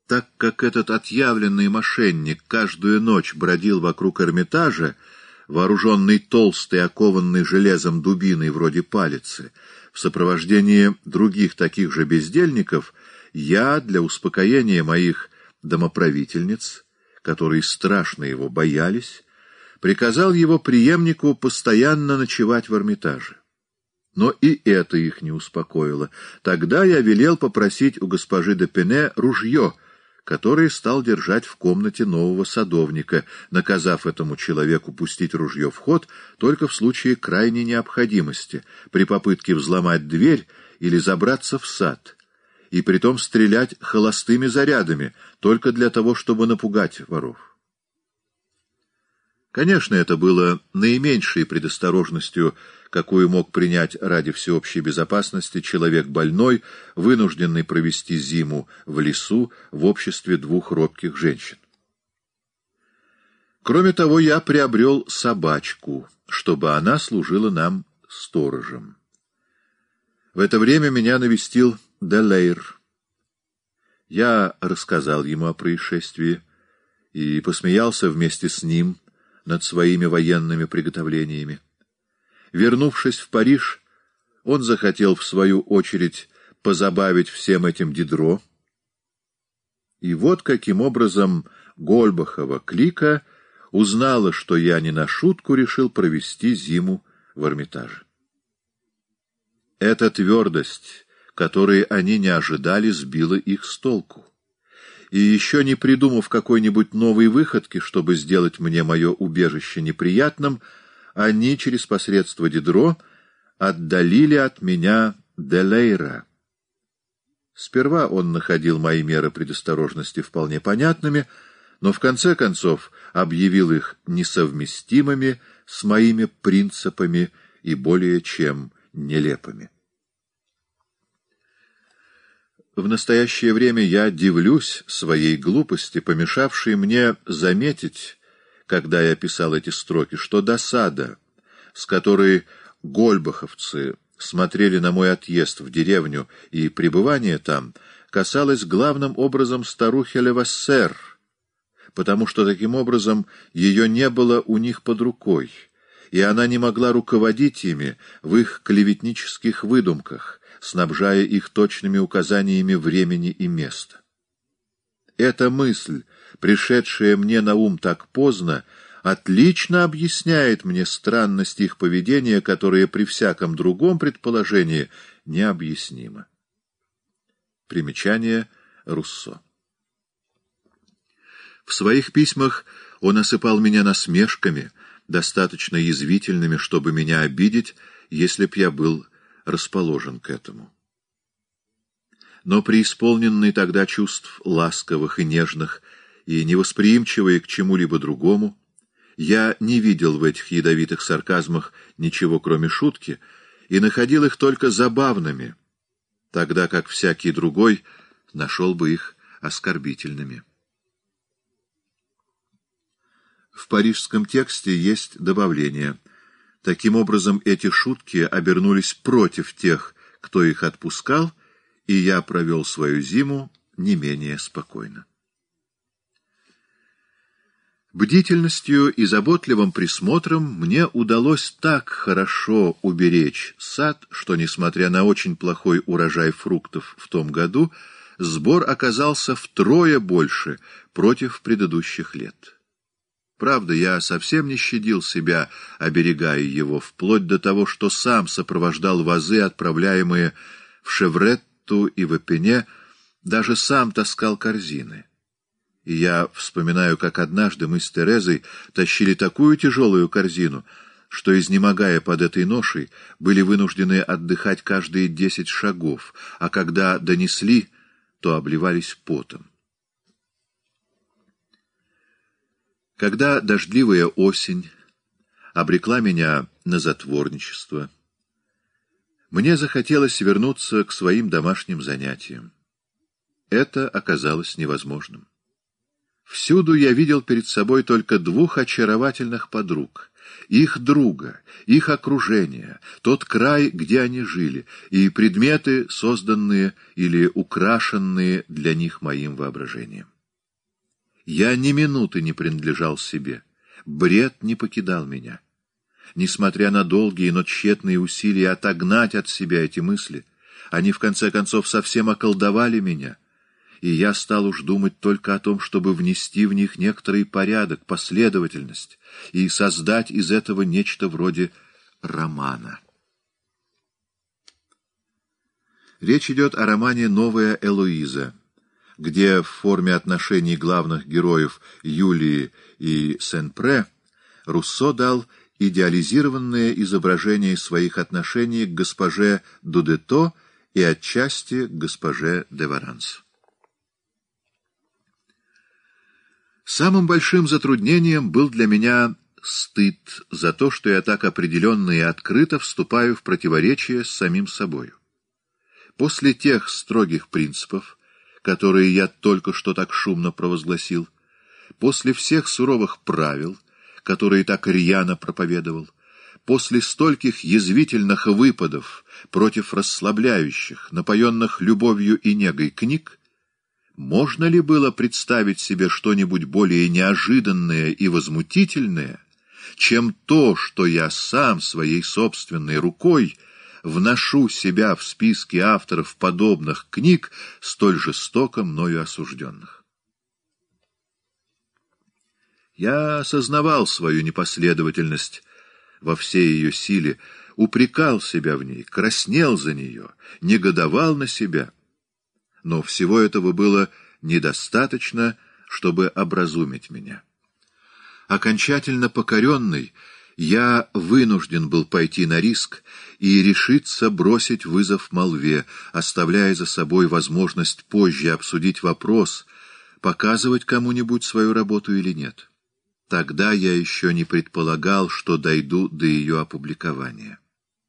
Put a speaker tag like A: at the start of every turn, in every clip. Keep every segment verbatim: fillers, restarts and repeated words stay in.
A: Так как этот отъявленный мошенник каждую ночь бродил вокруг Эрмитажа, вооруженный толстой, окованной железом дубиной вроде палицы, в сопровождении других таких же бездельников, я, для успокоения моих домоправительниц, которые страшно его боялись, приказал его преемнику постоянно ночевать в Эрмитаже. Но и это их не успокоило. Тогда я велел попросить у госпожи де Пене ружье, которое стал держать в комнате нового садовника, наказав этому человеку пустить ружье в ход только в случае крайней необходимости, при попытке взломать дверь или забраться в сад, и притом стрелять холостыми зарядами, только для того, чтобы напугать воров. Конечно, это было наименьшей предосторожностью, какую мог принять ради всеобщей безопасности человек больной, вынужденный провести зиму в лесу в обществе двух робких женщин. Кроме того, я приобрел собачку, чтобы она служила нам сторожем. В это время меня навестил де Лейр. Я рассказал ему о происшествии и посмеялся вместе с ним над своими военными приготовлениями. Вернувшись в Париж, он захотел, в свою очередь, позабавить всем этим Дидро. И вот каким образом Гольбахова клика узнала, что я не на шутку решил провести зиму в Эрмитаже. Эта твердость, которой они не ожидали, сбила их с толку. И еще не придумав какой-нибудь новой выходки, чтобы сделать мне мое убежище неприятным, они через посредство Дидро отдалили от меня де Лейра. Сперва он находил мои меры предосторожности вполне понятными, но в конце концов объявил их несовместимыми с моими принципами и более чем нелепыми. В настоящее время я дивлюсь своей глупости, помешавшей мне заметить, когда я писал эти строки, что досада, с которой гольбаховцы смотрели на мой отъезд в деревню и пребывание там, касалась главным образом старухи Левассер, потому что таким образом ее не было у них под рукой, и она не могла руководить ими в их клеветнических выдумках, снабжая их точными указаниями времени и места. Эта мысль, пришедшая мне на ум так поздно, отлично объясняет мне странность их поведения, которое при всяком другом предположении необъяснимо. Примечание Руссо. В своих письмах он осыпал меня насмешками, достаточно язвительными, чтобы меня обидеть, если б я был расположен к этому. Но преисполненный тогда чувств ласковых и нежных и невосприимчивый к чему-либо другому, я не видел в этих ядовитых сарказмах ничего, кроме шутки, и находил их только забавными, тогда как всякий другой нашел бы их оскорбительными. В парижском тексте есть добавление. Таким образом, эти шутки обернулись против тех, кто их отпускал, и я провел свою зиму не менее спокойно. Бдительностью и заботливым присмотром мне удалось так хорошо уберечь сад, что, несмотря на очень плохой урожай фруктов в том году, сбор оказался втрое больше против предыдущих лет. Правда, я совсем не щадил себя, оберегая его, вплоть до того, что сам сопровождал вазы, отправляемые в Шевретту и в Эпене, даже сам таскал корзины. И я вспоминаю, как однажды мы с Терезой тащили такую тяжелую корзину, что, изнемогая под этой ношей, были вынуждены отдыхать каждые десять шагов, а когда донесли, то обливались потом. Когда дождливая осень обрекла меня на затворничество, мне захотелось вернуться к своим домашним занятиям. Это оказалось невозможным. Всюду я видел перед собой только двух очаровательных подруг, их друга, их окружение, тот край, где они жили, и предметы, созданные или украшенные для них моим воображением. Я ни минуты не принадлежал себе, бред не покидал меня. Несмотря на долгие, но тщетные усилия отогнать от себя эти мысли, они в конце концов совсем околдовали меня, и я стал уж думать только о том, чтобы внести в них некоторый порядок, последовательность, и создать из этого нечто вроде романа. Речь идет о романе «Новая Элоиза», где в форме отношений главных героев Юлии и Сен-Пре Руссо дал идеализированное изображение своих отношений к госпоже Дудето и отчасти к госпоже де Варанс. Самым большим затруднением был для меня стыд за то, что я так определенно и открыто вступаю в противоречие с самим собою. После тех строгих принципов, которые я только что так шумно провозгласил, после всех суровых правил, которые так рьяно проповедовал, после стольких язвительных выпадов против расслабляющих, напоенных любовью и негой книг, можно ли было представить себе что-нибудь более неожиданное и возмутительное, чем то, что я сам своей собственной рукой вношу себя в списки авторов подобных книг, столь жестоко мною осужденных? Я осознавал свою непоследовательность во всей ее силе, упрекал себя в ней, краснел за нее, негодовал на себя. Но всего этого было недостаточно, чтобы образумить меня. Окончательно покоренный, я вынужден был пойти на риск и решиться бросить вызов молве, оставляя за собой возможность позже обсудить вопрос, показывать кому-нибудь свою работу или нет. Тогда я еще не предполагал, что дойду до ее опубликования.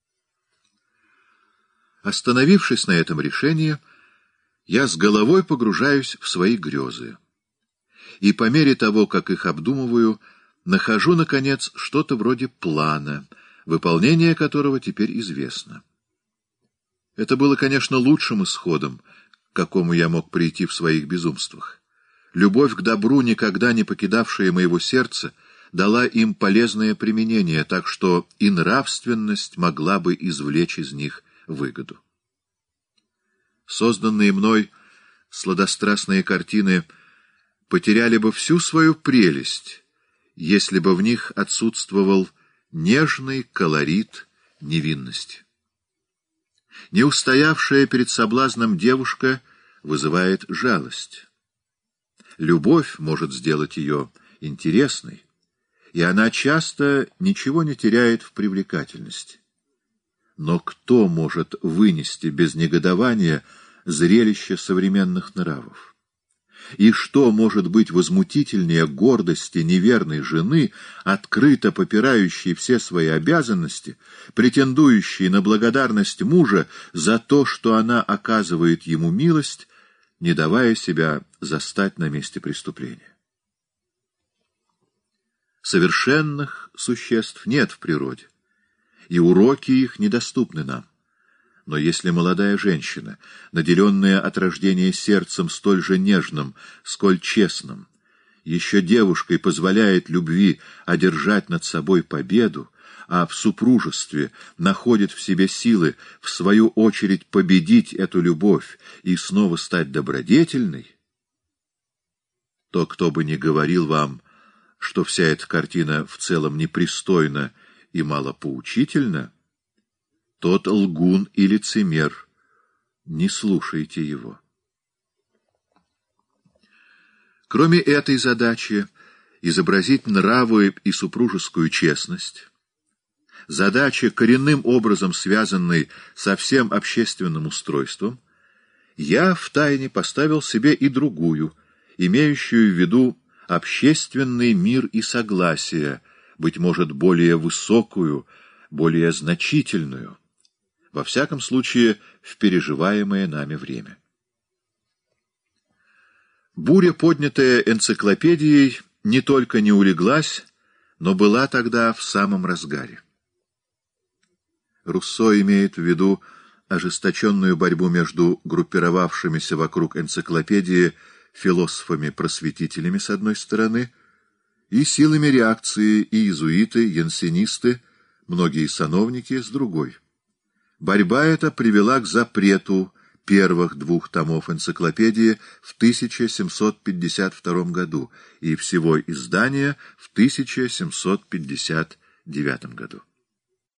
A: Остановившись на этом решении, я с головой погружаюсь в свои грезы. И по мере того, как их обдумываю, нахожу, наконец, что-то вроде плана, выполнение которого теперь известно. Это было, конечно, лучшим исходом, к какому я мог прийти в своих безумствах. Любовь к добру, никогда не покидавшая моего сердца, дала им полезное применение, так что и нравственность могла бы извлечь из них выгоду. Созданные мной сладострастные картины потеряли бы всю свою прелесть, если бы в них отсутствовал нежный колорит невинности. Неустоявшая перед соблазном девушка вызывает жалость. Любовь может сделать ее интересной, и она часто ничего не теряет в привлекательности. Но кто может вынести без негодования зрелище современных нравов? И что может быть возмутительнее гордости неверной жены, открыто попирающей все свои обязанности, претендующей на благодарность мужа за то, что она оказывает ему милость, не давая себя застать на месте преступления? Совершенных существ нет в природе, и уроки их недоступны нам. Но если молодая женщина, наделенная от рождения сердцем столь же нежным, сколь честным, еще девушкой позволяет любви одержать над собой победу, а в супружестве находит в себе силы, в свою очередь, победить эту любовь и снова стать добродетельной, то кто бы ни говорил вам, что вся эта картина в целом непристойна и малопоучительна, тот лгун и лицемер, не слушайте его. Кроме этой задачи изобразить нравы и супружескую честность, задача, коренным образом связанной со всем общественным устройством, я втайне поставил себе и другую, имеющую в виду общественный мир и согласие, быть может, более высокую, более значительную, во всяком случае, в переживаемое нами время. Буря, поднятая энциклопедией, не только не улеглась, но была тогда в самом разгаре. Руссо имеет в виду ожесточенную борьбу между группировавшимися вокруг энциклопедии философами-просветителями с одной стороны и силами реакции и иезуиты, янсенисты, многие сановники с другой. Борьба эта привела к запрету первых двух томов энциклопедии в тысяча семьсот пятьдесят втором году и всего издания в тысяча семьсот пятьдесят девятом году.